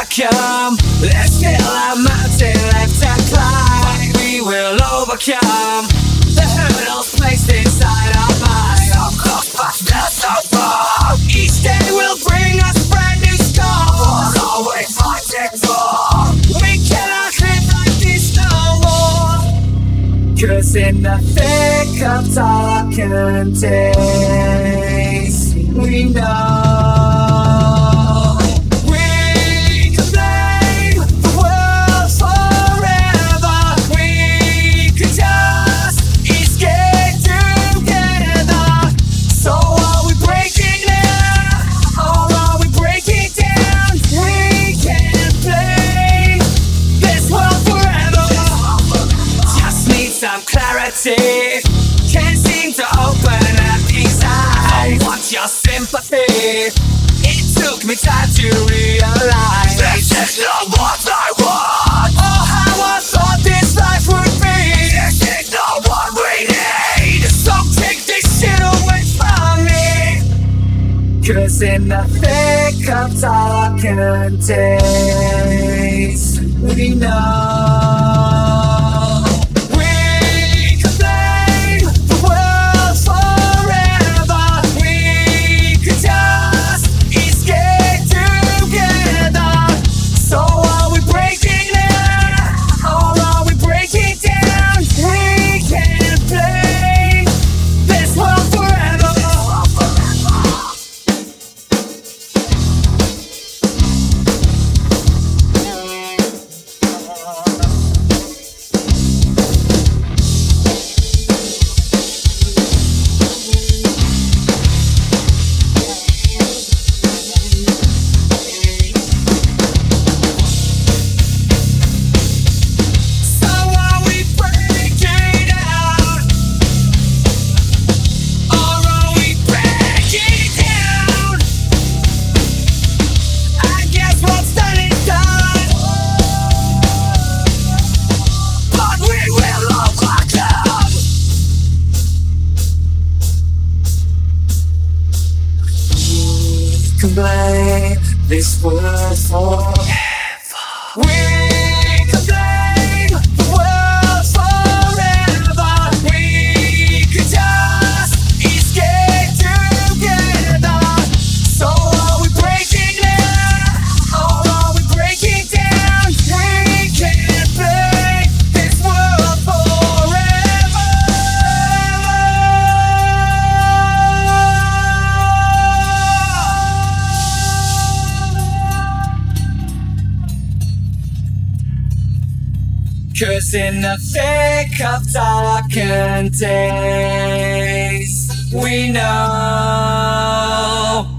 overcome. There's still a mountain left to climb. We will overcome the hurdles placed inside our minds. So close but not so far. Each day will bring us brand new scars. We're always fighting for. We cannot live like this no more. 'Cause in the thick of dark days, we know we can blame the world forever. We could just escape together. So are we breaking now, or are we breaking down? We can't blame this world forever. Just need some clarity. Can't seem to open up these eyes. I want your sympathy. It took me time to realize this is not what I want, or how I thought this life would be. This is not what we need. So take this shit away from me. 'Cause in the thick of dark days, we know can blame this world forever. We can blame the world forever. We could just escape together. So are we breaking now, or are we breaking down? We can't blame this world forever. 'Cause in the thick of darkened days, we know